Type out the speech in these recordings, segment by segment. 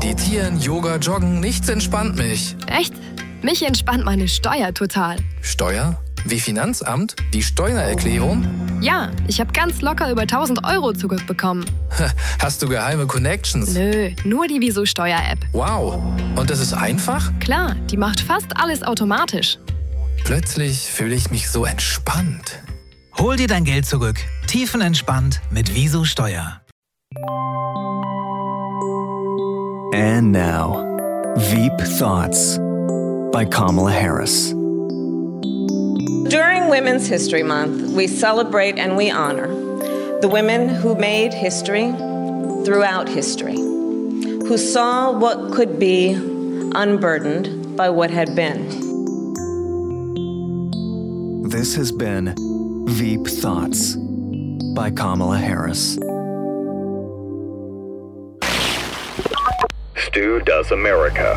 Meditieren, Yoga, Joggen, nichts entspannt mich. Echt? Mich entspannt meine Steuer total. Steuer? Wie Finanzamt? Die Steuererklärung? Ja, ich habe ganz locker über 1.000 Euro zurückbekommen. Hast du geheime Connections? Nö, nur die Wieso Steuer-App. Wow. Und das ist einfach? Klar, die macht fast alles automatisch. Plötzlich fühle ich mich so entspannt. Hol dir dein Geld zurück. Tiefenentspannt mit Wieso Steuer. And now, Veep Thoughts by Kamala Harris. During Women's History Month, we celebrate and we honor the women who made history throughout history, who saw what could be unburdened by what had been. This has been Veep Thoughts by Kamala Harris. Stu Does America.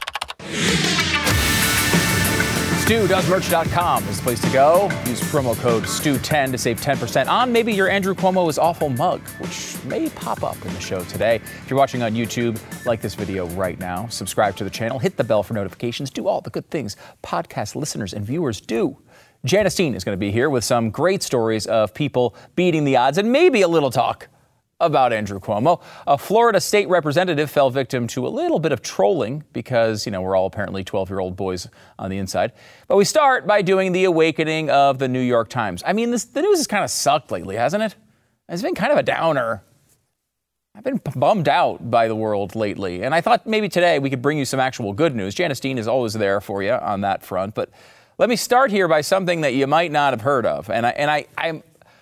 StuDoesMerch.com is the place to go. Use promo code STU10 to save 10% on maybe your Andrew Cuomo is awful mug, which may pop up in the show today. If you're watching on YouTube, like this video right now, subscribe to the channel, hit the bell for notifications, do all the good things podcast listeners and viewers do. Janice Dean is going to be here with some great stories of people beating the odds and maybe a little talk about Andrew Cuomo. A Florida state representative fell victim to a little bit of trolling because, we're all apparently 12-year-old boys on the inside. But we start by doing the awakening of the New York Times. I mean, the news has kind of sucked lately, hasn't it? It's been kind of a downer. I've been bummed out by the world lately. And I thought maybe today we could bring you some actual good news. Janice Dean is always there for you on that front. But let me start here by something that you might not have heard of. I'm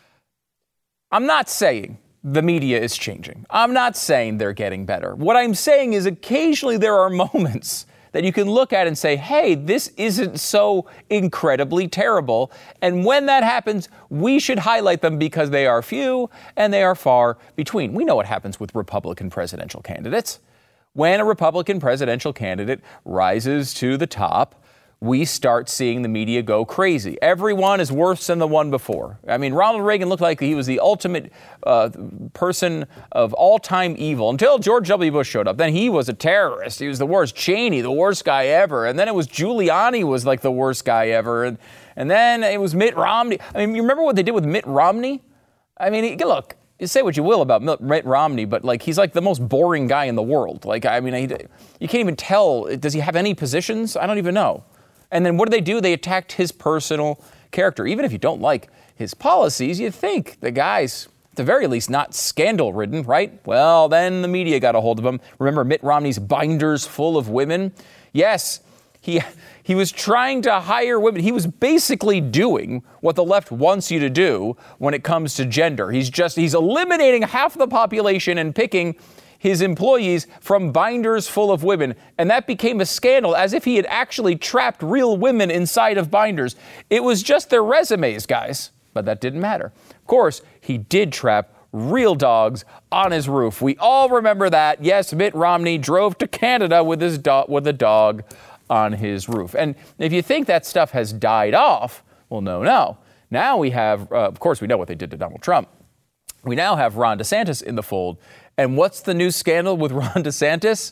not saying the media is changing. I'm not saying they're getting better. What I'm saying is occasionally there are moments that you can look at and say, hey, this isn't so incredibly terrible. And when that happens, we should highlight them because they are few and they are far between. We know what happens with Republican presidential candidates. When a Republican presidential candidate rises to the top, we start seeing the media go crazy. Everyone is worse than the one before. I mean, Ronald Reagan looked like he was the ultimate person of all-time evil until George W. Bush showed up. Then he was a terrorist. He was the worst. Cheney, the worst guy ever. And then it was Giuliani was like the worst guy ever. And then it was Mitt Romney. I mean, you remember what they did with Mitt Romney? I mean, look, you say what you will about Mitt Romney, but he's like the most boring guy in the world. You can't even tell. Does he have any positions? I don't even know. And then what do? They attacked his personal character. Even if you don't like his policies, you think the guy's, at the very least, not scandal-ridden, right? Well, then the media got a hold of him. Remember Mitt Romney's binders full of women? Yes, he was trying to hire women. He was basically doing what the left wants you to do when it comes to gender. He's eliminating half the population and picking his employees from binders full of women. And that became a scandal, as if he had actually trapped real women inside of binders. It was just their resumes, guys. But that didn't matter. Of course, he did trap real dogs on his roof. We all remember that. Yes, Mitt Romney drove to Canada with a dog on his roof. And if you think that stuff has died off, well, no. Now we have, of course, we know what they did to Donald Trump. We now have Ron DeSantis in the fold. And what's the new scandal with Ron DeSantis?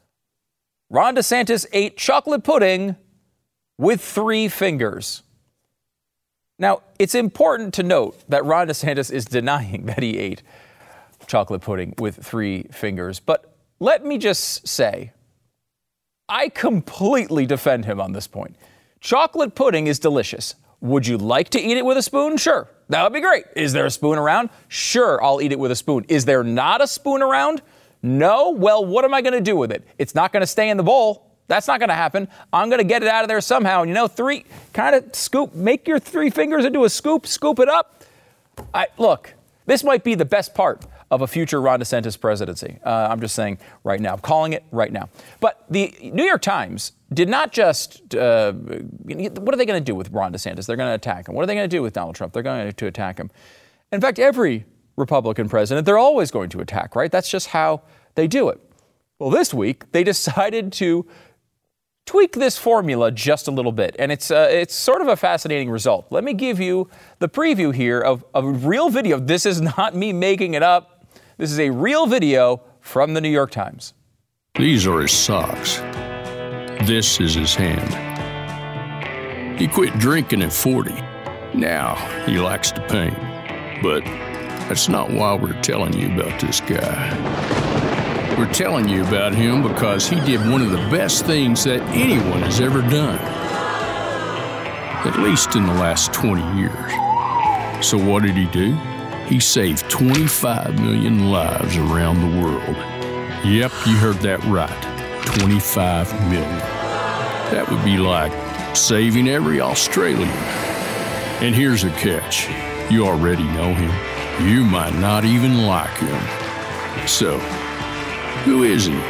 Ron DeSantis ate chocolate pudding with 3 fingers. Now, it's important to note that Ron DeSantis is denying that he ate chocolate pudding with 3 fingers. But let me just say, I completely defend him on this point. Chocolate pudding is delicious. Would you like to eat it with a spoon? Sure. That would be great. Is there a spoon around? Sure, I'll eat it with a spoon. Is there not a spoon around? No? Well, what am I going to do with it? It's not going to stay in the bowl. That's not going to happen. I'm going to get it out of there somehow. And 3, kind of scoop, make your 3 fingers into a scoop it up. Look, this might be the best part of a future Ron DeSantis presidency. I'm just saying right now. I'm calling it right now. But the New York Times did not just, what are they going to do with Ron DeSantis? They're going to attack him. What are they going to do with Donald Trump? They're going to attack him. In fact, every Republican president, they're always going to attack, right? That's just how they do it. Well, this week, they decided to tweak this formula just a little bit. And it's sort of a fascinating result. Let me give you the preview here of a real video. This is not me making it up. This is a real video from the New York Times. These are his socks. This is his hand. He quit drinking at 40. Now he likes to paint. But that's not why we're telling you about this guy. We're telling you about him because he did one of the best things that anyone has ever done. At least in the last 20 years. So what did he do? He saved 25 million lives around the world. Yep, you heard that right. 25 million. That would be like saving every Australian. And here's the catch. You already know him. You might not even like him. So, who is he?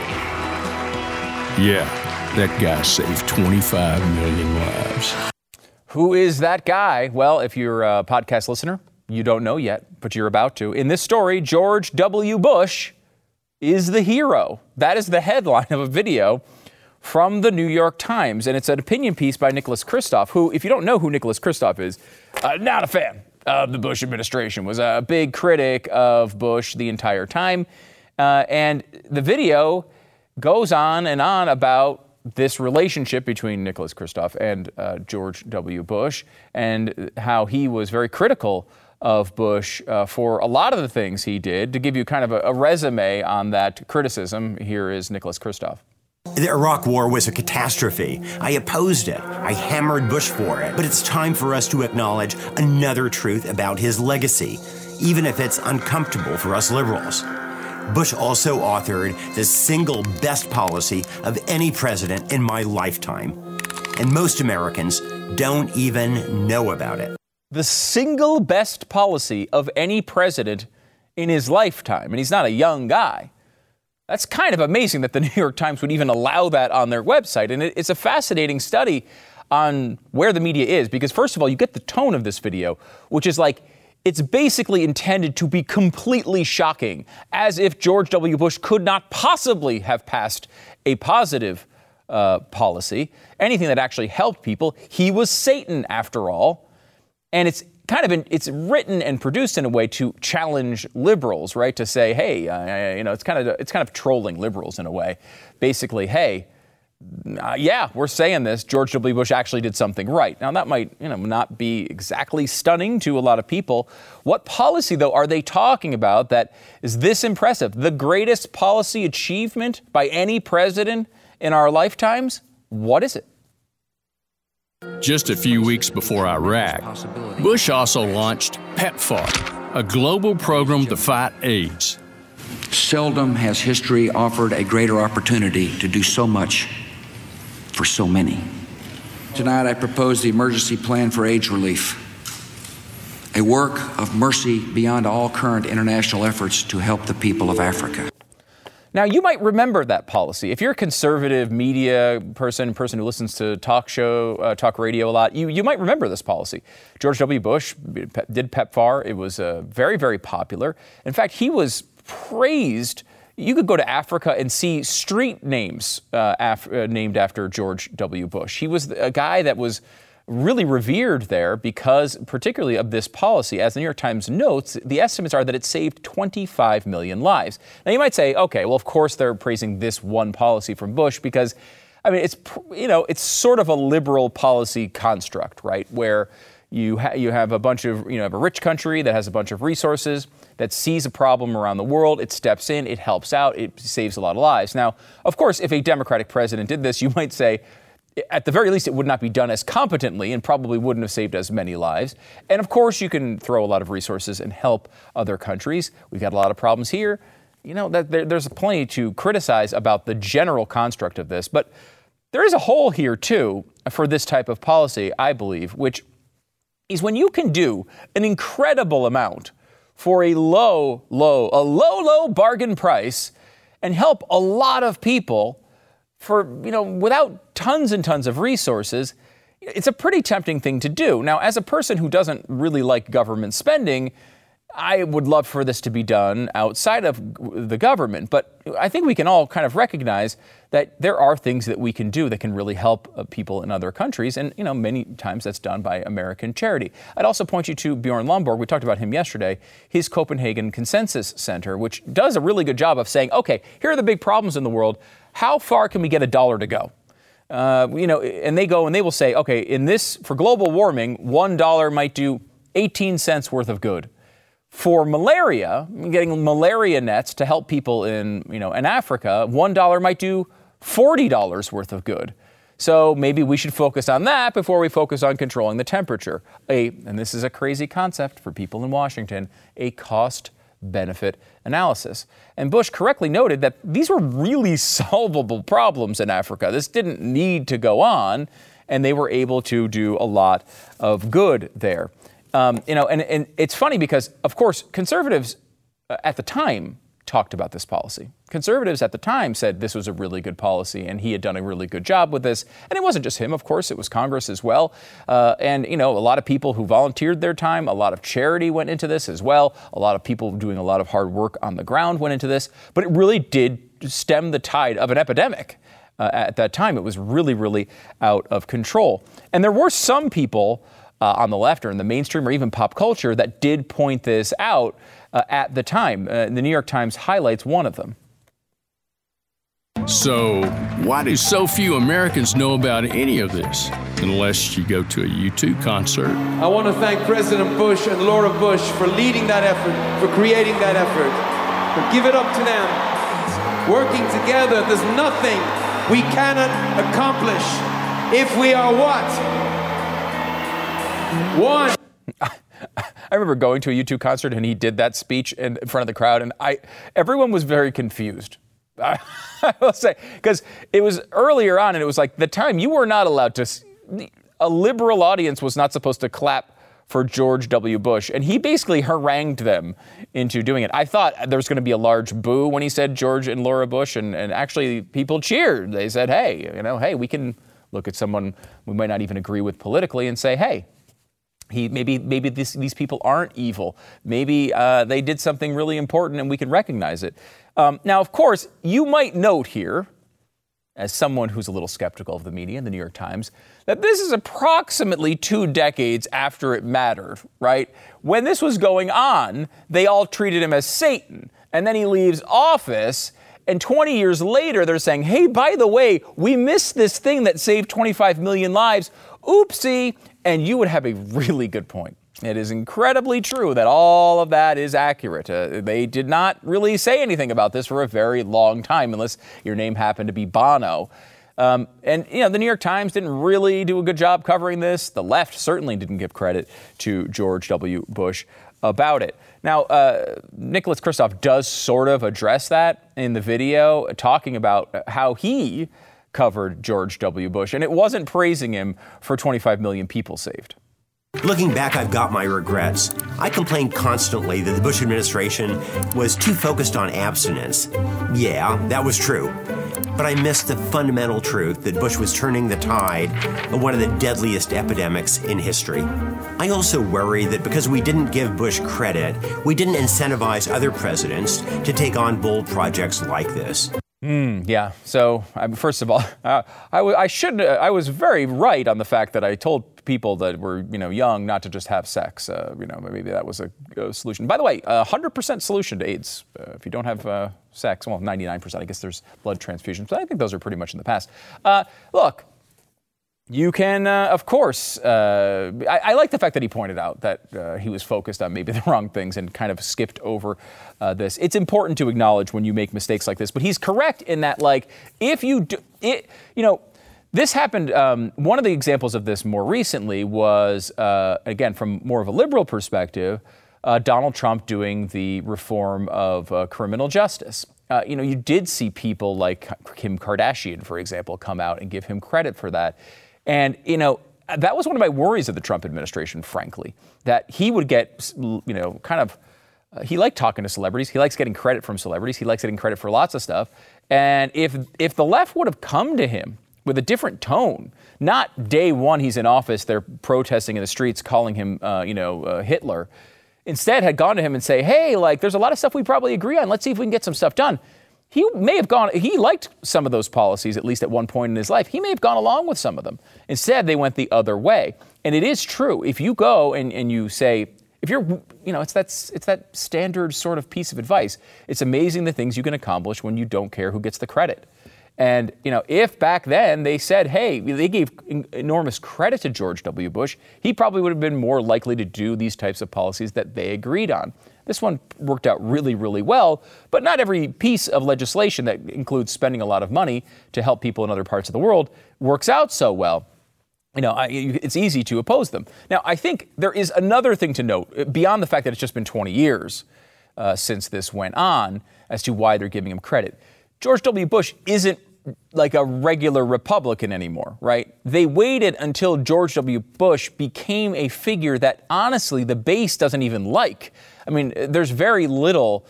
Yeah, that guy saved 25 million lives. Who is that guy? Well, if you're a podcast listener, you don't know yet, but you're about to. In this story, George W. Bush is the hero. That is the headline of a video from the New York Times, and it's an opinion piece by Nicholas Kristof, who, if you don't know who Nicholas Kristof is, not a fan of the Bush administration, was a big critic of Bush the entire time. And the video goes on and on about this relationship between Nicholas Kristof and George W. Bush, and how he was very critical of Bush for a lot of the things he did. To give you kind of a resume on that criticism, here is Nicholas Kristof. The Iraq War was a catastrophe. I opposed it. I hammered Bush for it. But it's time for us to acknowledge another truth about his legacy, even if it's uncomfortable for us liberals. Bush also authored the single best policy of any president in my lifetime. And most Americans don't even know about it. The single best policy of any president in his lifetime. And he's not a young guy. That's kind of amazing that the New York Times would even allow that on their website. And it's a fascinating study on where the media is. Because first of all, you get the tone of this video, which is like, it's basically intended to be completely shocking, as if George W. Bush could not possibly have passed a positive policy, anything that actually helped people. He was Satan, after all. And it's kind of it's written and produced in a way to challenge liberals, right? To say, hey, it's kind of trolling liberals in a way. Basically, hey, yeah, we're saying this. George W. Bush actually did something right. Now, that might not be exactly stunning to a lot of people. What policy, though, are they talking about that is this impressive? The greatest policy achievement by any president in our lifetimes? What is it? Just a few weeks before Iraq, Bush also launched PEPFAR, a global program to fight AIDS. Seldom has history offered a greater opportunity to do so much for so many. Tonight, I propose the emergency plan for AIDS relief, a work of mercy beyond all current international efforts to help the people of Africa. Now, you might remember that policy. If you're a conservative media person who listens to talk radio a lot, you might remember this policy. George W. Bush did PEPFAR. It was very, very popular. In fact, he was praised. You could go to Africa and see street names named after George W. Bush. He was a guy that was really revered there because particularly of this policy. As the New York Times notes, the estimates are that it saved 25 million lives. Now you might say, okay, well, of course they're praising this one policy from Bush because, it's sort of a liberal policy construct, right? Where you have a bunch of, have a rich country that has a bunch of resources that sees a problem around the world. It steps in, it helps out, it saves a lot of lives. Now, of course, if a Democratic president did this, you might say, at the very least, it would not be done as competently and probably wouldn't have saved as many lives. And of course, you can throw a lot of resources and help other countries. We've got a lot of problems here. There's plenty to criticize about the general construct of this. But there is a hole here, too, for this type of policy, I believe, which is when you can do an incredible amount for a low bargain price and help a lot of people for, without tons and tons of resources, it's a pretty tempting thing to do. Now, as a person who doesn't really like government spending, I would love for this to be done outside of the government, but I think we can all kind of recognize that there are things that we can do that can really help people in other countries, and many times that's done by American charity. I'd also point you to Bjorn Lomborg. We talked about him yesterday. His Copenhagen Consensus Center, which does a really good job of saying, okay, here are the big problems in the world. How far can we get $1 to go? And they go and they will say, okay, in this, for global warming, $1 might do 18 cents worth of good. For malaria, getting malaria nets to help people in Africa, $1 might do $40 worth of good. So maybe we should focus on that before we focus on controlling the temperature. And this is a crazy concept for people in Washington, a cost-benefit analysis. And Bush correctly noted that these were really solvable problems in Africa. This didn't need to go on, and they were able to do a lot of good there. And it's funny because, of course, conservatives at the time talked about this policy. Conservatives at the time said this was a really good policy and he had done a really good job with this. And it wasn't just him, of course, it was Congress as well. And a lot of people who volunteered their time, a lot of charity went into this as well. A lot of people doing a lot of hard work on the ground went into this. But it really did stem the tide of an epidemic. At that time, it was really, really out of control. And there were some people on the left or in the mainstream or even pop culture that did point this out at the time. The New York Times highlights one of them. So, why do so few Americans know about any of this? Unless you go to a U2 concert. I want to thank President Bush and Laura Bush for leading that effort, for creating that effort. But give it up to them. Working together, there's nothing we cannot accomplish if we are what? One. I remember going to a U2 concert and he did that speech in front of the crowd, and everyone was very confused. I will say, because it was earlier on, and it was like the time you were not allowed to. A liberal audience was not supposed to clap for George W. Bush, and he basically harangued them into doing it. I thought there was going to be a large boo when he said George and Laura Bush, and actually people cheered. They said, hey, we can look at someone we might not even agree with politically and say, hey. Maybe these people aren't evil. Maybe they did something really important and we can recognize it. Now, of course, you might note here, as someone who's a little skeptical of the media and the New York Times, that this is approximately 2 decades after it mattered, right? When this was going on, they all treated him as Satan. And then he leaves office, and 20 years later, they're saying, hey, by the way, we missed this thing that saved 25 million lives. Oopsie. And you would have a really good point. It is incredibly true that all of that is accurate. They did not really say anything about this for a very long time, unless your name happened to be Bono. And the New York Times didn't really do a good job covering this. The left certainly didn't give credit to George W. Bush about it. Now, Nicholas Kristof does sort of address that in the video, talking about how he covered George W. Bush, and it wasn't praising him for 25 million people saved. Looking back, I've got my regrets. I complained constantly that the Bush administration was too focused on abstinence. Yeah, that was true. But I missed the fundamental truth that Bush was turning the tide of one of the deadliest epidemics in history. I also worry that because we didn't give Bush credit, we didn't incentivize other presidents to take on bold projects like this. Yeah. So, first of all, I was very right on the fact that I told people that were, young not to just have sex. Maybe that was a solution. By the way, 100% solution to AIDS. If you don't have sex, well, 99%. I guess there's blood transfusions, but I think those are pretty much in the past. Look. You can, of course, I like the fact that he pointed out that he was focused on maybe the wrong things and kind of skipped over this. It's important to acknowledge when you make mistakes like this, but he's correct in that, if you do it, this happened. One of the examples of this more recently was, again, from more of a liberal perspective, Donald Trump doing the reform of criminal justice. You did see people like Kim Kardashian, for example, come out and give him credit for that. And, that was one of my worries of the Trump administration, frankly, that he would get, he liked talking to celebrities. He likes getting credit from celebrities. He likes getting credit for lots of stuff. And if the left would have come to him with a different tone, not day one he's in office, they're protesting in the streets, calling him, Hitler. instead had gone to him and say, hey, like, there's a lot of stuff we probably agree on. Let's see if we can get some stuff done. He may have he liked some of those policies, at least at one point in his life. He may have gone along with some of them. Instead, they went the other way. And it is true. If you go and you say, if you're, it's that standard sort of piece of advice. It's amazing the things you can accomplish when you don't care who gets the credit. And, if back then they said, hey, they gave enormous credit to George W. Bush, he probably would have been more likely to do these types of policies that they agreed on. This one worked out really, really well, but not every piece of legislation that includes spending a lot of money to help people in other parts of the world works out so well. It's easy to oppose them. Now, I think there is another thing to note, beyond the fact that it's just been 20 years since this went on, as to why they're giving him credit. George W. Bush isn't like a regular Republican anymore, right? They waited until George W. Bush became a figure that, honestly, the base doesn't even like. I mean, there's very little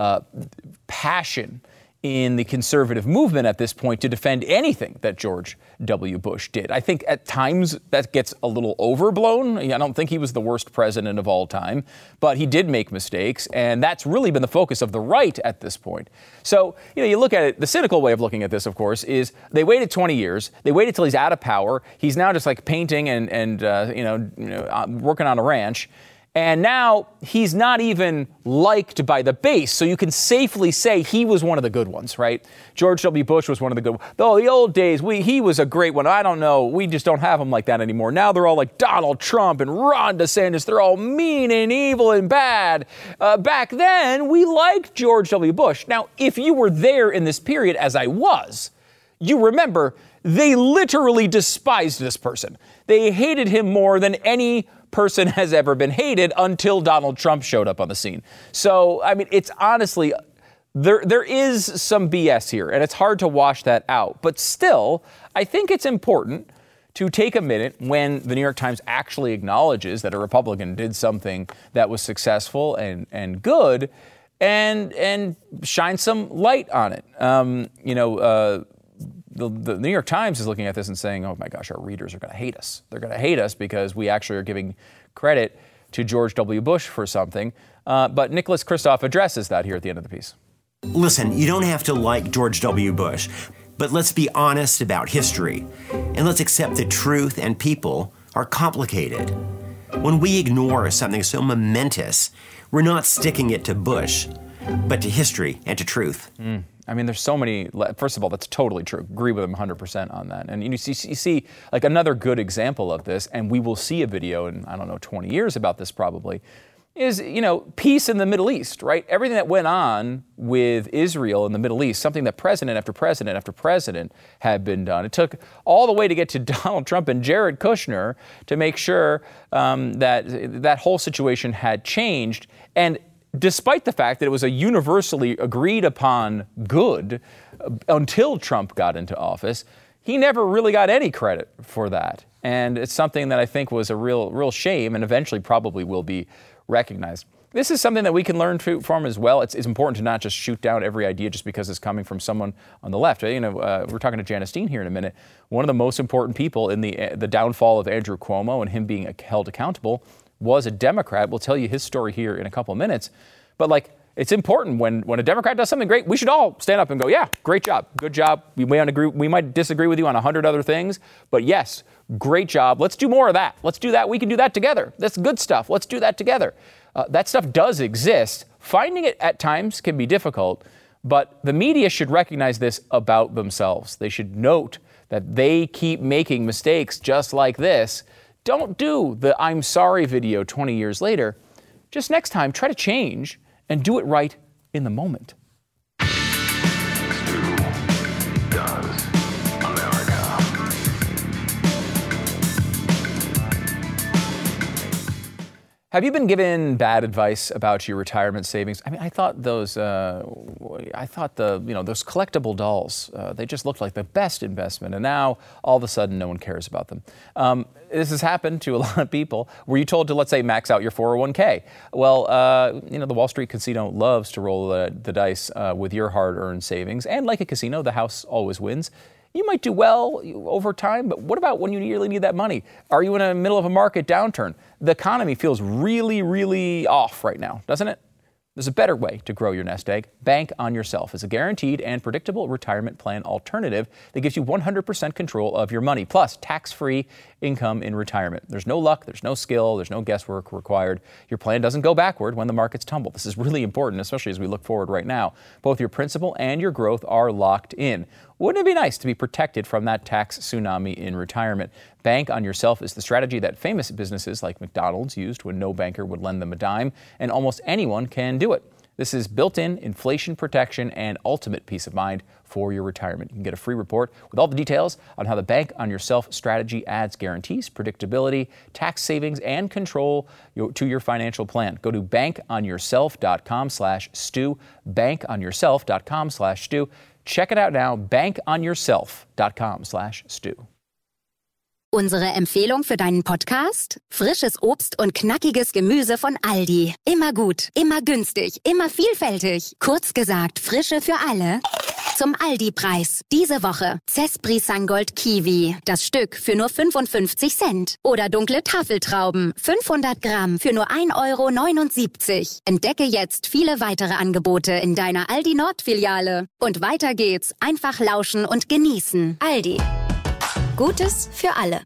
passion in the conservative movement at this point to defend anything that George W. Bush did. I think at times that gets a little overblown. I don't think he was the worst president of all time, but he did make mistakes, and that's really been the focus of the right at this point. So, you look at it, the cynical way of looking at this, of course, is they waited 20 years. They waited till he's out of power. He's now just like painting and working on a ranch. And now he's not even liked by the base. So you can safely say he was one of the good ones, right? George W. Bush was one of the good ones. Though the old days, he was a great one. I don't know. We just don't have him like that anymore. Now they're all like Donald Trump and Ron DeSantis. They're all mean and evil and bad. Back then, we liked George W. Bush. Now, if you were there in this period, as I was, you remember they literally despised this person. They hated him more than any person has ever been hated until Donald Trump showed up on the scene. So, I mean, it's honestly, there is some BS here, and it's hard to wash that out. But still, I think it's important to take a minute when the New York Times actually acknowledges that a Republican did something that was successful and good, and shine some light on it. The New York Times is looking at this and saying, oh my gosh, our readers are going to hate us. They're going to hate us because we actually are giving credit to George W. Bush for something. But Nicholas Kristof addresses that here at the end of the piece. Listen, you don't have to like George W. Bush, but let's be honest about history. And let's accept that truth and people are complicated. When we ignore something so momentous, we're not sticking it to Bush, but to history and to truth. I mean, there's so many. First of all, that's totally true. Agree with him 100% on that. And you see like another good example of this, and we will see a video in, 20 years about this probably, is, peace in the Middle East, right? Everything that went on with Israel in the Middle East, something that president after president after president had been done. It took all the way to get to Donald Trump and Jared Kushner to make sure that whole situation had changed. And despite the fact that it was a universally agreed upon good until Trump got into office, he never really got any credit for that. And it's something that I think was a real shame, and eventually probably will be recognized. This is something that we can learn from as well. It's important to not just shoot down every idea just because it's coming from someone on the left. We're talking to Janice Dean here in a minute. One of the most important people in the downfall of Andrew Cuomo and him being held accountable was a Democrat. We'll tell you his story here in a couple of minutes. But it's important when a Democrat does something great, we should all stand up and go, yeah, great job, good job. We might disagree with you on 100 other things, but yes, great job. Let's do more of that. Let's do that. We can do that together. That's good stuff. Let's do that together. That stuff does exist. Finding it at times can be difficult, but the media should recognize this about themselves. They should note that they keep making mistakes just like this. Don't do the I'm sorry video 20 years later. Just next time, try to change and do it right in the moment. Have you been given bad advice about your retirement savings? I mean, I thought those collectible dolls, they just looked like the best investment, and now all of a sudden no one cares about them. This has happened to a lot of people. Were you told to, let's say, max out your 401k? Well, the Wall Street Casino loves to roll the dice with your hard-earned savings, and like a casino, the house always wins. you might do well over time, but what about when you really need that money? Are you in the middle of a market downturn? The economy feels really, really off right now, doesn't it? There's a better way to grow your nest egg. Bank on Yourself is a guaranteed and predictable retirement plan alternative that gives you 100% control of your money, plus tax-free income in retirement. There's no luck, there's no skill, there's no guesswork required. Your plan doesn't go backward when the markets tumble. This is really important, especially as we look forward right now. Both your principal and your growth are locked in. Wouldn't it be nice to be protected from that tax tsunami in retirement? Bank on Yourself is the strategy that famous businesses like McDonald's used when no banker would lend them a dime, and almost anyone can do it. This is built-in inflation protection and ultimate peace of mind for your retirement. You can get a free report with all the details on how the Bank on Yourself strategy adds guarantees, predictability, tax savings, and control to your financial plan. Go to bankonyourself.com/Stu, bankonyourself.com/Stu. Check it out now, bankonyourself.com/Stu. Unsere Empfehlung für deinen Podcast? Frisches Obst und knackiges Gemüse von Aldi. Immer gut, immer günstig, immer vielfältig. Kurz gesagt, Frische für alle. Zum Aldi-Preis. Diese Woche Cespri Sangold Kiwi. Das Stück für nur 55 Cent. Oder dunkle Tafeltrauben. 500 Gramm für nur 1,79 €. Entdecke jetzt viele weitere Angebote in deiner Aldi Nord-Filiale. Und weiter geht's. Einfach lauschen und genießen. Aldi. Gutes für alle.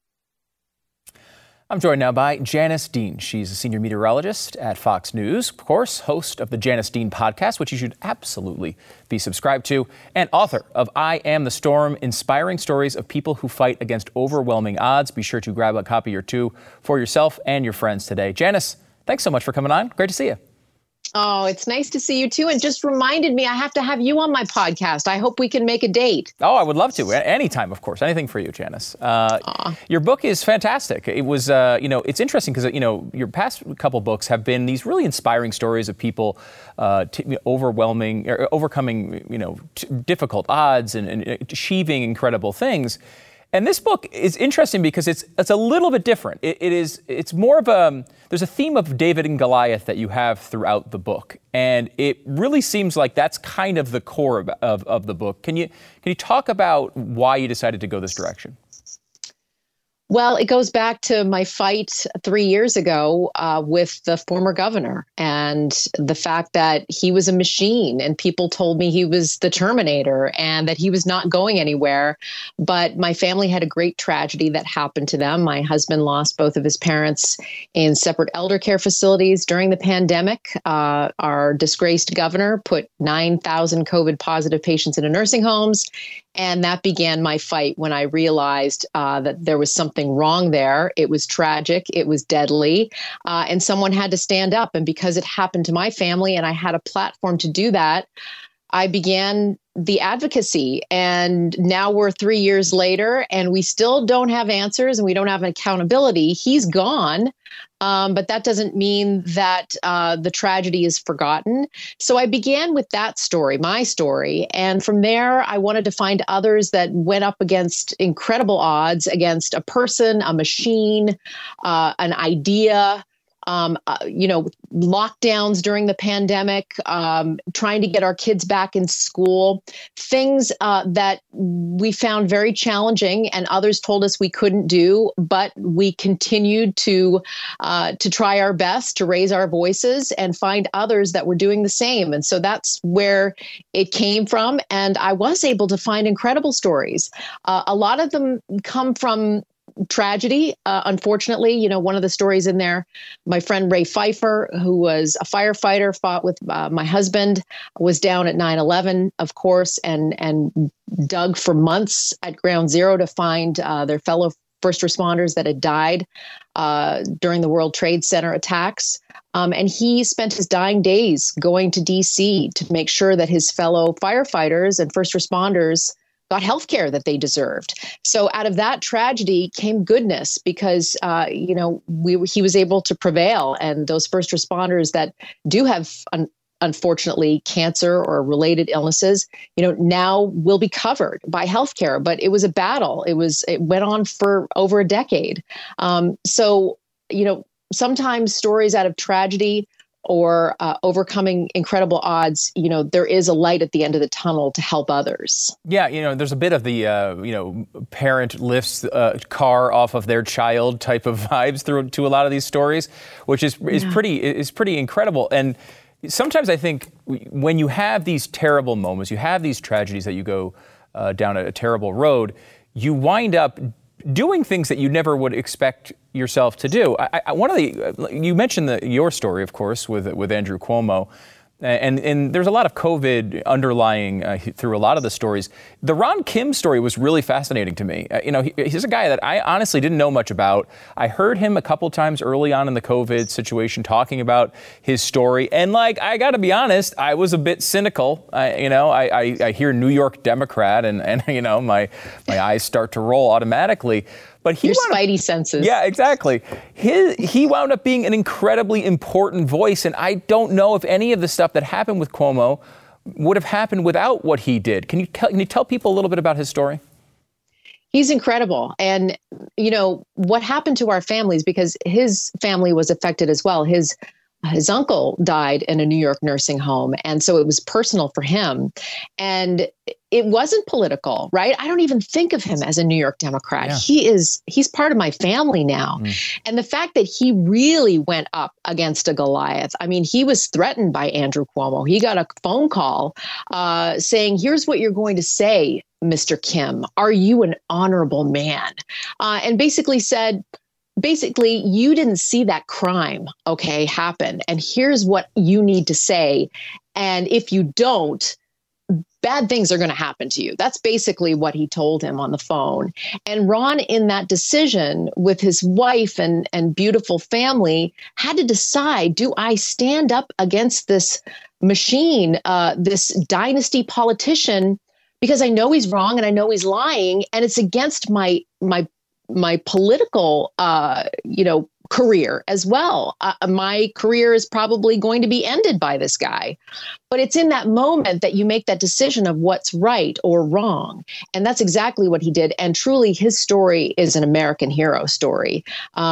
I'm joined now by Janice Dean. She's a senior meteorologist at Fox News, of course, host of the Janice Dean podcast, which you should absolutely be subscribed to, and author of I Am the Storm, inspiring stories of people who fight against overwhelming odds. Be sure to grab a copy or two for yourself and your friends today. Janice, thanks so much for coming on. Great to see you. Oh, it's nice to see you too. And just reminded me I have to have you on my podcast. I hope we can make a date. Oh, I would love to. Anytime, of course. Anything for you, Janice. Your book is fantastic. It was, it's interesting because, your past couple books have been these really inspiring stories of people overcoming, difficult odds and achieving incredible things. And this book is interesting because it's a little bit different. It's more of there's a theme of David and Goliath that you have throughout the book. And it really seems like that's kind of the core of the book. Can you talk about why you decided to go this direction? Well, it goes back to my fight 3 years ago with the former governor and the fact that he was a machine and people told me he was the Terminator and that he was not going anywhere. But my family had a great tragedy that happened to them. My husband lost both of his parents in separate elder care facilities during the pandemic. Our disgraced governor put 9,000 COVID positive patients into nursing homes. And that began my fight when I realized that there was something wrong there. It was tragic. It was deadly. And someone had to stand up. And because it happened to my family and I had a platform to do that, I began the advocacy. And now we're 3 years later and we still don't have answers and we don't have an accountability. He's gone. But that doesn't mean that the tragedy is forgotten. So I began with that story, my story. And from there, I wanted to find others that went up against incredible odds, against a person, a machine, an idea, lockdowns during the pandemic, trying to get our kids back in school, things that we found very challenging and others told us we couldn't do, but we continued to try our best to raise our voices and find others that were doing the same. And so that's where it came from. And I was able to find incredible stories. A lot of them come from tragedy. Unfortunately, one of the stories in there, my friend Ray Pfeiffer, who was a firefighter, fought with my husband, was down at 9/11, of course, and dug for months at Ground Zero to find their fellow first responders that had died during the World Trade Center attacks. And he spent his dying days going to D.C. to make sure that his fellow firefighters and first responders got health care that they deserved. So out of that tragedy came goodness because, he was able to prevail. And those first responders that do have, unfortunately, cancer or related illnesses, now will be covered by health care. But it was a battle. It went on for over a decade. Sometimes stories out of tragedy or overcoming incredible odds, there is a light at the end of the tunnel to help others. Yeah, there's a bit of the, parent lifts car off of their child type of vibes through to a lot of these stories, which is pretty incredible. And sometimes I think when you have these terrible moments, you have these tragedies that you go down a terrible road, you wind up doing things that you never would expect yourself to do. You mentioned your story, of course, with Andrew Cuomo. And there's a lot of COVID underlying through a lot of the stories. The Ron Kim story was really fascinating to me. He's a guy that I honestly didn't know much about. I heard him a couple times early on in the COVID situation talking about his story. And I got to be honest, I was a bit cynical. I hear New York Democrat and my eyes start to roll automatically. But your spidey senses. Yeah, exactly. He wound up being an incredibly important voice, and I don't know if any of the stuff that happened with Cuomo would have happened without what he did. Can you tell people a little bit about his story? He's incredible. And, what happened to our families, because his family was affected as well. His uncle died in a New York nursing home. And so it was personal for him. And it wasn't political, right? I don't even think of him as a New York Democrat. Yeah. He's part of my family now. And the fact that he really went up against a Goliath. I mean, he was threatened by Andrew Cuomo. He got a phone call saying, here's what you're going to say, Mr. Kim. Are you an honorable man? And basically said, you didn't see that crime, happen. And here's what you need to say. And if you don't, bad things are going to happen to you. That's basically what he told him on the phone. And Ron, in that decision with his wife and beautiful family, had to decide, do I stand up against this machine, this dynasty politician, because I know he's wrong and I know he's lying, and it's against my political, career as well. My career is probably going to be ended by this guy. But it's in that moment that you make that decision of what's right or wrong. And that's exactly what he did. And truly, his story is an American hero story.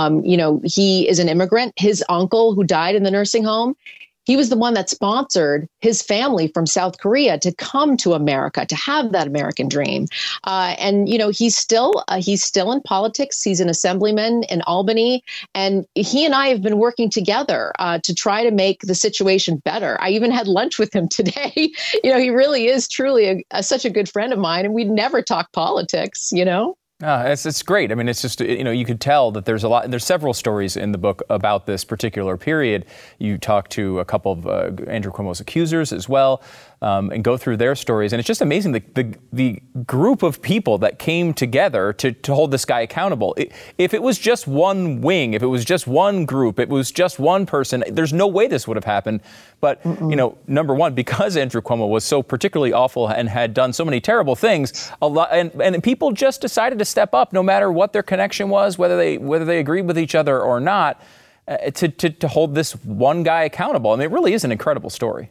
He is an immigrant. His uncle, who died in the nursing home, he was the one that sponsored his family from South Korea to come to America, to have that American dream. And he's still in politics. He's an assemblyman in Albany. And he and I have been working together to try to make the situation better. I even had lunch with him today. He really is truly such a good friend of mine. And we'd never talk politics, It's great. I mean, it's just, you could tell that there's several stories in the book about this particular period. You talk to a couple of Andrew Cuomo's accusers as well, and go through their stories. And it's just amazing the group of people that came together to hold this guy accountable. If it was just one wing, if it was just one group, it was just one person, there's no way this would have happened. But, number one, because Andrew Cuomo was so particularly awful and had done so many terrible things, and people just decided to step up, no matter what their connection was, whether they agreed with each other or not, to hold this one guy accountable. I mean, it really is an incredible story.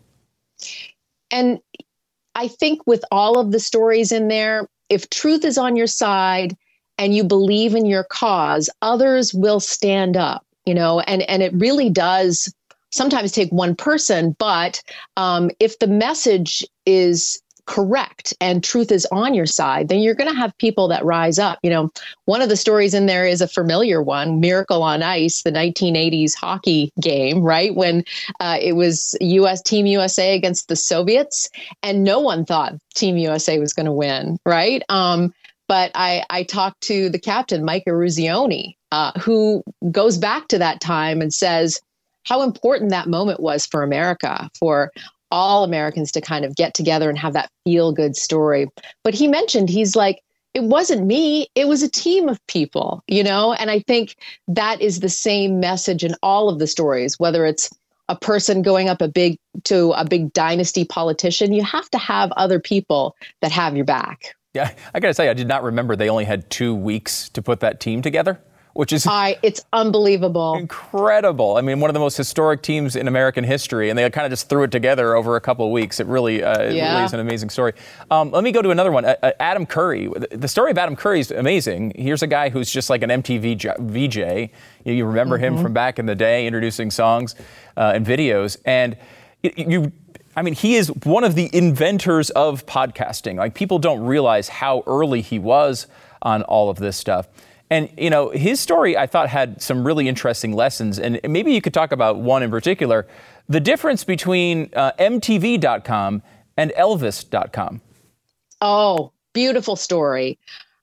And I think with all of the stories in there, if truth is on your side and you believe in your cause, others will stand up, and it really does sometimes take one person. But if the message is correct and truth is on your side, then you're going to have people that rise up. One of the stories in there is a familiar one, Miracle on Ice, the 1980s hockey game, right? When it was Team USA against the Soviets, and no one thought Team USA was going to win, right? But I talked to the captain, Mike Eruzione, who goes back to that time and says how important that moment was for America, for all Americans to kind of get together and have that feel-good story. But he mentioned, he's like, it wasn't me, it was a team of people, And I think that is the same message in all of the stories, whether it's a person going up to a big dynasty politician, you have to have other people that have your back. Yeah, I got to say, I did not remember they only had 2 weeks to put that team together. which is it's unbelievable. Incredible. I mean, one of the most historic teams in American history, and they kind of just threw it together over a couple of weeks. It really is an amazing story. Let me go to another one. Adam Curry. The story of Adam Curry is amazing. Here's a guy who's just like an MTV VJ. You remember him from back in the day, introducing songs and videos. And he is one of the inventors of podcasting. Like, people don't realize how early he was on all of this stuff. And, his story, I thought, had some really interesting lessons. And maybe you could talk about one in particular, the difference between MTV.com and Elvis.com. Oh, beautiful story.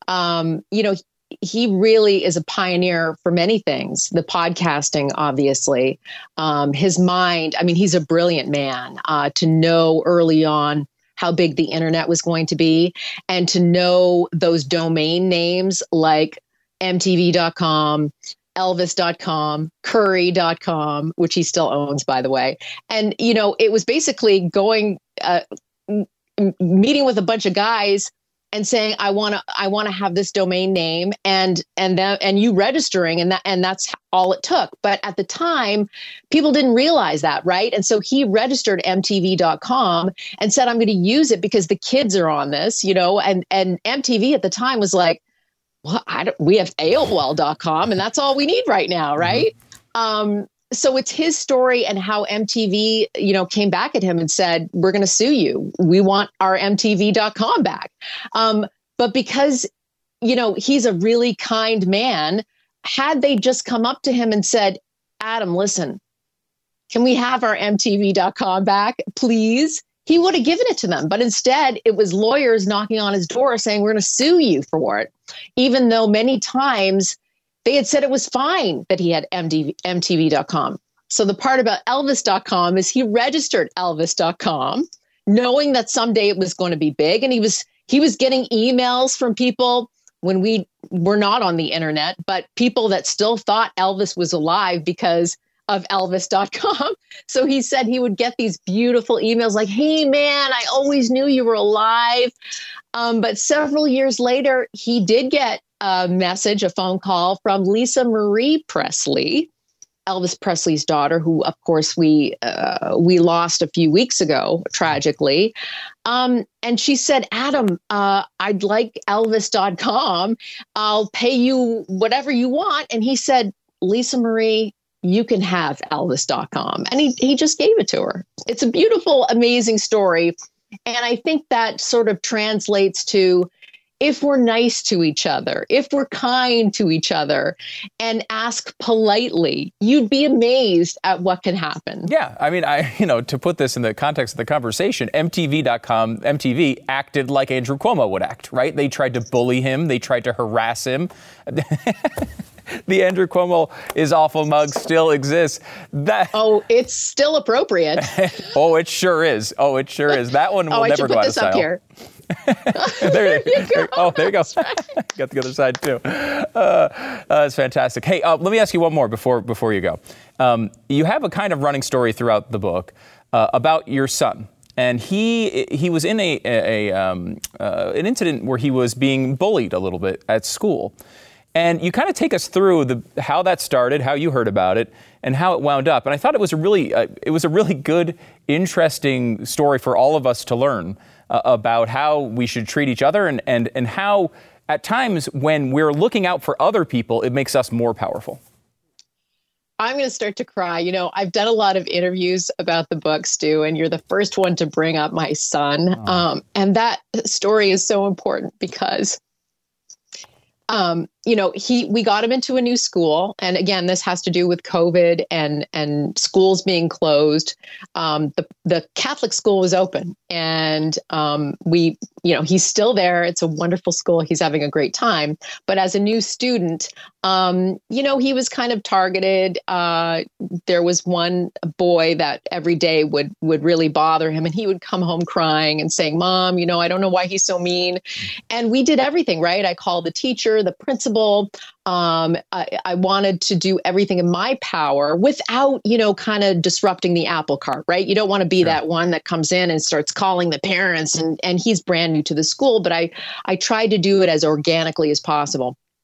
He really is a pioneer for many things. The podcasting, obviously, his mind. I mean, he's a brilliant man to know early on how big the internet was going to be, and to know those domain names like MTV.com, Elvis.com, Curry.com, which he still owns, by the way. And, it was basically going, meeting with a bunch of guys and saying, I want to have this domain name, and you registering, and that's all it took. But at the time, people didn't realize that, right? And so he registered MTV.com and said, I'm going to use it because the kids are on this, and MTV at the time was like, well, we have AOL.com, and that's all we need right now, right? So it's his story, and how MTV, came back at him and said, we're going to sue you. We want our MTV.com back. But because, he's a really kind man, had they just come up to him and said, Adam, listen, can we have our MTV.com back, please? He would have given it to them. But instead, it was lawyers knocking on his door saying, we're going to sue you for it, even though many times they had said it was fine that he had MTV.com. So the part about Elvis.com is he registered Elvis.com, knowing that someday it was going to be big. And he was getting emails from people when we were not on the internet, but people that still thought Elvis was alive because of Elvis.com. So he said he would get these beautiful emails like, hey, man, I always knew you were alive. But several years later, he did get a phone call from Lisa Marie Presley, Elvis Presley's daughter, who, of course, we lost a few weeks ago, tragically. And she said, Adam, I'd like Elvis.com. I'll pay you whatever you want. And he said, Lisa Marie, you can have Elvis.com. And he just gave it to her. It's a beautiful, amazing story. And I think that sort of translates to, if we're nice to each other, if we're kind to each other and ask politely, you'd be amazed at what can happen. Yeah. I mean, to put this in the context of the conversation, MTV acted like Andrew Cuomo would act, right? They tried to bully him. They tried to harass him. The Andrew Cuomo is awful mug still exists. It's still appropriate. It sure is. That one will never go out of style. I should put this up here. there you go. There you go. Right. Got the other side too. It's fantastic. Hey, let me ask you one more before you go. You have a kind of running story throughout the book about your son, and he was in an incident where he was being bullied a little bit at school. And you kind of take us through how that started, how you heard about it, and how it wound up. And I thought it was a really good, interesting story for all of us to learn about how we should treat each other, and how at times when we're looking out for other people, it makes us more powerful. I'm going to start to cry. I've done a lot of interviews about the book, Stu, and you're the first one to bring up my son. And that story is so important because we got him into a new school. And again, this has to do with COVID and schools being closed. The Catholic school was open, and he's still there. It's a wonderful school. He's having a great time. But as a new student, he was kind of targeted. There was one boy that every day would really bother him, and he would come home crying and saying, Mom, I don't know why he's so mean. And we did everything, right? I called the teacher, the principal. I wanted to do everything in my power without, kind of disrupting the apple cart, right? You don't want to be that one that comes in and starts calling the parents, and he's brand new to the school, but I tried to do it as organically as possible.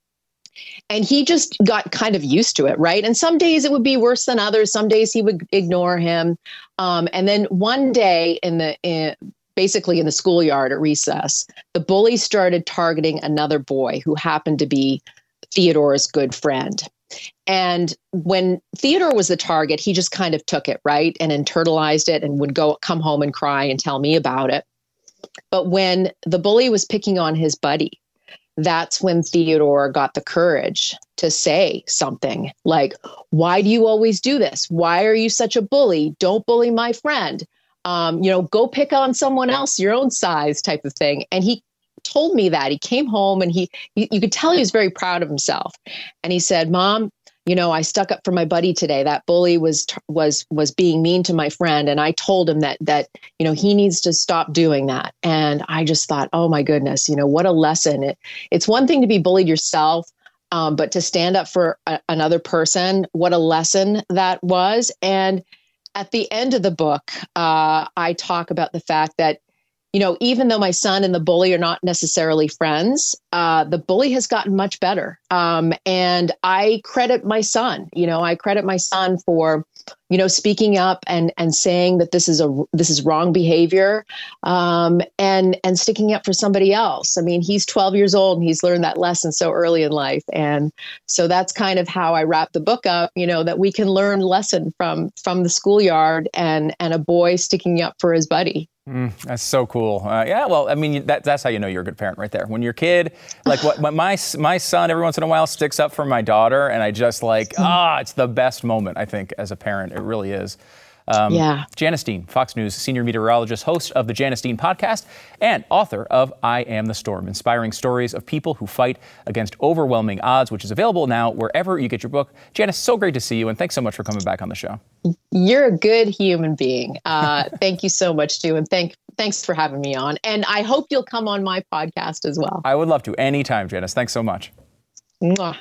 And he just got kind of used to it, right? And some days it would be worse than others. Some days he would ignore him. And then one day basically in the schoolyard at recess, the bully started targeting another boy who happened to be Theodore's good friend. And when Theodore was the target, he just kind of took it, right? And internalized it and would come home and cry and tell me about it. But when the bully was picking on his buddy, that's when Theodore got the courage to say something like, why do you always do this? Why are you such a bully? Don't bully my friend. Go pick on someone else, your own size type of thing. And he told me that. He came home and you could tell he was very proud of himself. And he said, Mom, I stuck up for my buddy today. That bully was being mean to my friend. And I told him that he needs to stop doing that. And I just thought, oh my goodness, what a lesson. It's one thing to be bullied yourself, but to stand up for another person, what a lesson that was. And at the end of the book, I talk about the fact that, even though my son and the bully are not necessarily friends, the bully has gotten much better. And I credit my son, for, speaking up and saying that this is wrong behavior, and sticking up for somebody else. I mean, he's 12 years old and he's learned that lesson so early in life. And so that's kind of how I wrap the book up, that we can learn lesson from the schoolyard and a boy sticking up for his buddy. That's so cool. That's how you know you're a good parent right there. When your kid, like my son every once in a while sticks up for my daughter, and I just it's the best moment, I think, as a parent. It really is. Janice Dean, Fox News senior meteorologist, host of the Janice Dean podcast, and author of I Am the Storm, inspiring stories of people who fight against overwhelming odds, which is available now wherever you get your book. Janice, so great to see you, and thanks so much for coming back on the show. You're a good human being. Thank you so much, too, and thanks for having me on. And I hope you'll come on my podcast as well. I would love to. Anytime, Janice. Thanks so much. Mwah.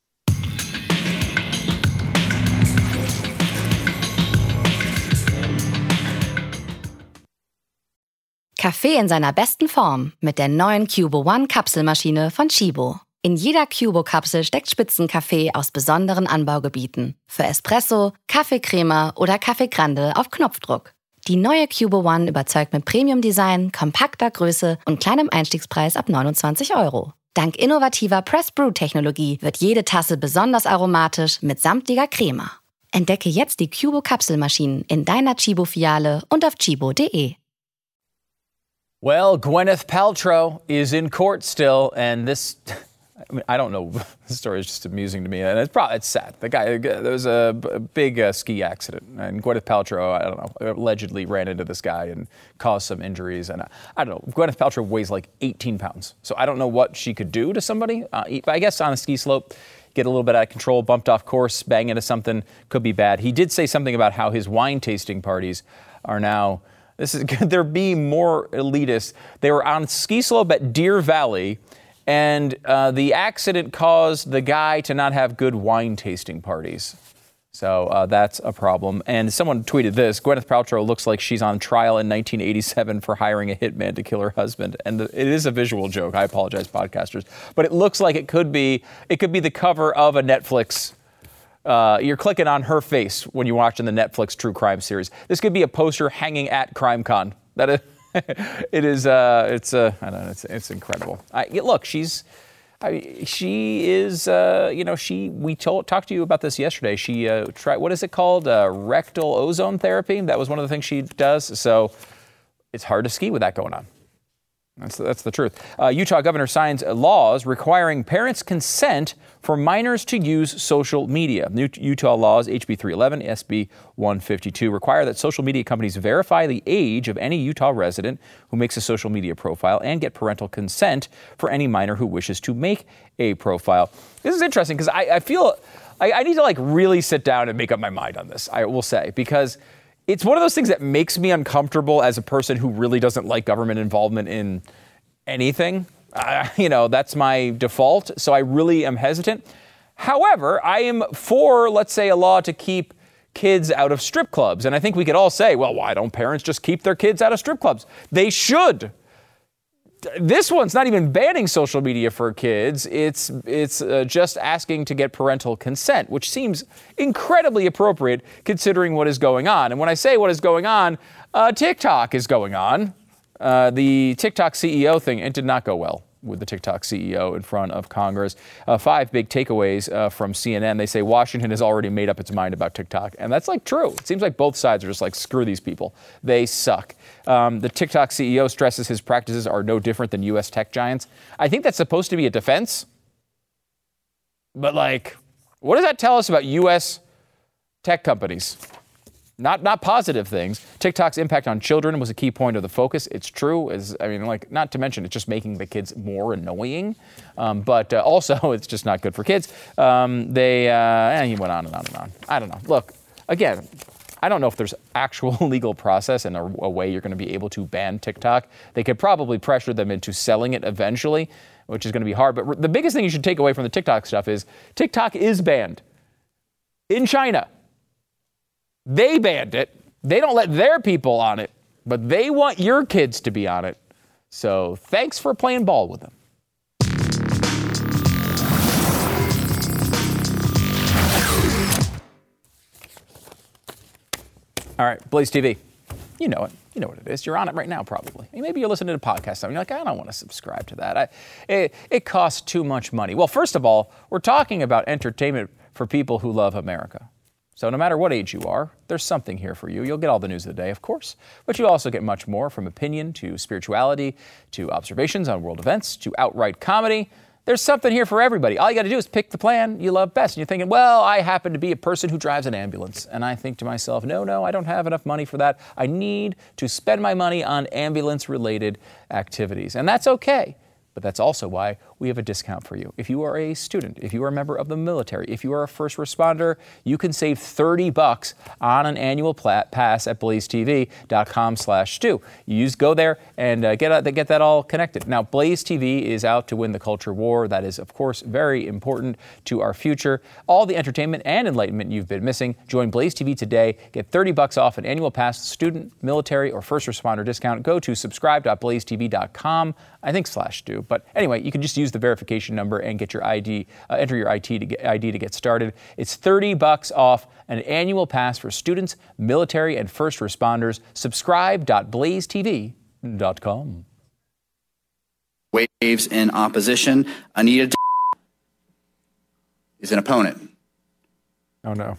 Kaffee in seiner besten Form mit der neuen Cubo One Kapselmaschine von Chibo. In jeder Cubo-Kapsel steckt Spitzenkaffee aus besonderen Anbaugebieten. Für Espresso, Kaffeecrema oder Kaffee Grande auf Knopfdruck. Die neue Cubo One überzeugt mit Premium-Design, kompakter Größe und kleinem Einstiegspreis ab 29 €. Dank innovativer Press-Brew-Technologie wird jede Tasse besonders aromatisch mit samtiger Crema. Entdecke jetzt die Cubo-Kapselmaschinen in deiner Chibo-Filiale und auf chibo.de. Well, Gwyneth Paltrow is in court still, and this, I don't know, this story is just amusing to me, and it's sad. There was a big ski accident, and Gwyneth Paltrow, I don't know, allegedly ran into this guy and caused some injuries, and I don't know, Gwyneth Paltrow weighs like 18 pounds, so I don't know what she could do to somebody, but I guess on a ski slope, get a little bit out of control, bumped off course, bang into something, could be bad. He did say something about how his wine tasting parties are now, they're being more elitist. They were on ski slope at Deer Valley, and the accident caused the guy to not have good wine tasting parties. So that's a problem. And someone tweeted this: Gwyneth Paltrow looks like she's on trial in 1987 for hiring a hitman to kill her husband. And it is a visual joke. I apologize, podcasters. But it looks like it could be the cover of a Netflix. You're clicking on her face when you're watching the Netflix true crime series. This could be a poster hanging at CrimeCon. That is, it is. I don't know. It's incredible. Look, she is. We talked to you about this yesterday. She tried. What is it called? Rectal ozone therapy. That was one of the things she does. So it's hard to ski with that going on. That's the truth. Utah governor signs laws requiring parents' consent for minors to use social media. New Utah laws, HB 311, SB 152, require that social media companies verify the age of any Utah resident who makes a social media profile and get parental consent for any minor who wishes to make a profile. This is interesting because I feel I need to really sit down and make up my mind on this, I will say, because it's one of those things that makes me uncomfortable as a person who really doesn't like government involvement in anything. That's my default, so I really am hesitant. However, I am for, let's say, a law to keep kids out of strip clubs. And I think we could all say, well, why don't parents just keep their kids out of strip clubs? They should. this one's not even banning social media for kids. It's just asking to get parental consent, which seems incredibly appropriate considering what is going on. And when I say what is going on, TikTok is going on. The TikTok CEO thing, it did not go well with the TikTok CEO in front of Congress. 5 big takeaways from CNN. They say Washington has already made up its mind about TikTok. And that's like true. It seems like both sides are just like, screw these people. They suck. The TikTok CEO stresses his practices are no different than U.S. tech giants. I think that's supposed to be a defense. But like, what does that tell us about U.S. tech companies? Not positive things. TikTok's impact on children was a key point of the focus. It's true. Not to mention it's just making the kids more annoying. But also it's just not good for kids. He went on and on and on. I don't know. Look, again, I don't know if there's actual legal process and a way you're going to be able to ban TikTok. They could probably pressure them into selling it eventually, which is going to be hard. But the biggest thing you should take away from the TikTok stuff is TikTok is banned in China. They banned it. They don't let their people on it, but they want your kids to be on it. So thanks for playing ball with them. All right, Blaze TV. You know it. You know what it is. You're on it right now, probably. Maybe you're listening to a podcast and you're like, I don't want to subscribe to that. It costs too much money. Well, first of all, we're talking about entertainment for people who love America. So no matter what age you are, there's something here for you. You'll get all the news of the day, of course, but you also get much more, from opinion to spirituality to observations on world events to outright comedy. There's something here for everybody. All you got to do is pick the plan you love best. And you're thinking, well, I happen to be a person who drives an ambulance. And I think to myself, no, I don't have enough money for that. I need to spend my money on ambulance-related activities. And that's okay. But that's also why we have a discount for you. If you are a student, if you are a member of the military, if you are a first responder, you can save $30 on an annual pass at blazetv.com/Stu. Go there and get that all connected. Now, Blaze TV is out to win the culture war. That is, of course, very important to our future. All the entertainment and enlightenment you've been missing. Join Blaze TV today. Get $30 off an annual pass, student, military, or first responder discount. Go to subscribe.blazetv.com, I think /Stu. But anyway, you can just use the verification number and get your ID, enter your ID to get started. It's $30 off an annual pass for students, military, and first responders. Subscribe.blazetv.com. Waves in opposition. Anita is an opponent. Oh, no.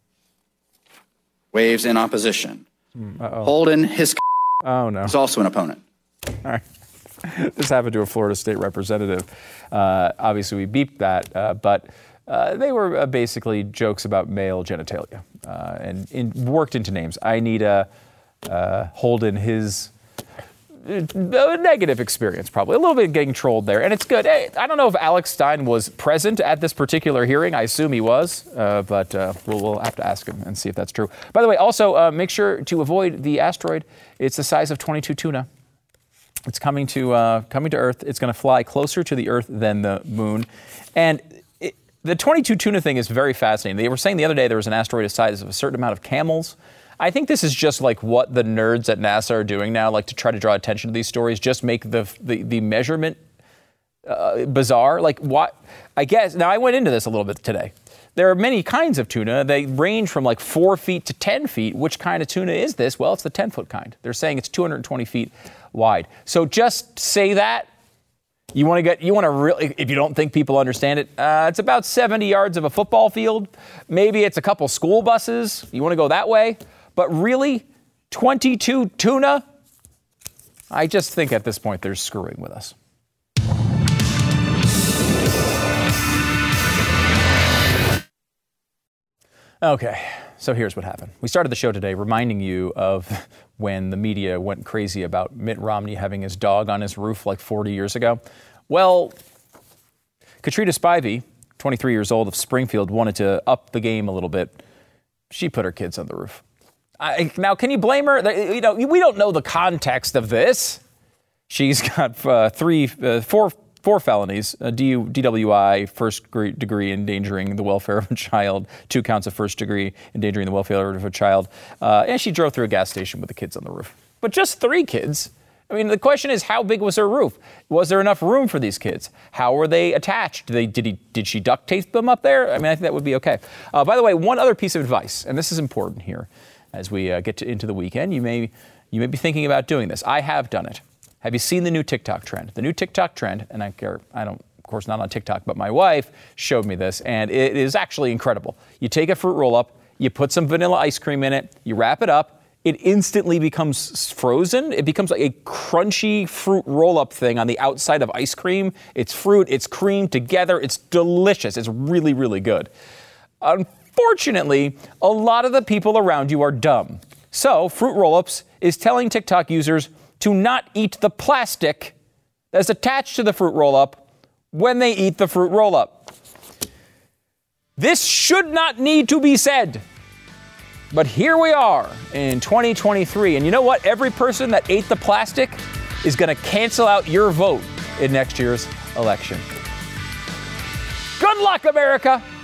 Waves in opposition. Holden Hisk is also an opponent. All right. This happened to a Florida state representative. Obviously, we beeped that, but they were basically jokes about male genitalia and worked into names. I need Holden his negative experience, probably. A little bit getting trolled there, and it's good. Hey, I don't know if Alex Stein was present at this particular hearing. I assume he was, but we'll have to ask him and see if that's true. By the way, also, make sure to avoid the asteroid. It's the size of 22 tuna. It's coming to Earth. It's going to fly closer to the Earth than the moon. And the 22 tuna thing is very fascinating. They were saying the other day there was an asteroid the size of a certain amount of camels. I think this is just like what the nerds at NASA are doing now, like to try to draw attention to these stories, just make the measurement bizarre. Like what? I guess, now I went into this a little bit today. There are many kinds of tuna. They range from like 4 feet to 10 feet. Which kind of tuna is this? Well, it's the 10-foot kind. They're saying it's 220 feet wide. So just say that. You want to really, if you don't think people understand it, it's about 70 yards of a football field. Maybe it's a couple school buses. You want to go that way. But really, 22 tuna? I just think at this point they're screwing with us. Okay, so here's what happened. We started the show today reminding you of when the media went crazy about Mitt Romney having his dog on his roof like 40 years ago. Well, Katrina Spivey, 23 years old of Springfield, wanted to up the game a little bit. She put her kids on the roof. Now, can you blame her? We don't know the context of this. She's got four felonies, DWI, first degree endangering the welfare of a child, 2 counts of first degree endangering the welfare of a child, and she drove through a gas station with the kids on the roof. But just 3 kids, I mean, the question is, how big was her roof? Was there enough room for these kids? How were they attached? Did she duct tape them up there? I mean, I think that would be okay. By the way, one other piece of advice, and this is important here as we get into the weekend. You may be thinking about doing this. I have done it. Have you seen the new TikTok trend? The new TikTok trend, and I don't, of course, not on TikTok, but my wife showed me this, and it is actually incredible. You take a fruit roll-up, you put some vanilla ice cream in it, you wrap it up, it instantly becomes frozen. It becomes like a crunchy fruit roll-up thing on the outside of ice cream. It's fruit, it's cream together. It's delicious. It's really, really good. Unfortunately, a lot of the people around you are dumb. So Fruit Roll-Ups is telling TikTok users to not eat the plastic that's attached to the fruit roll-up when they eat the fruit roll-up. This should not need to be said. But here we are in 2023. And you know what? Every person that ate the plastic is going to cancel out your vote in next year's election. Good luck, America!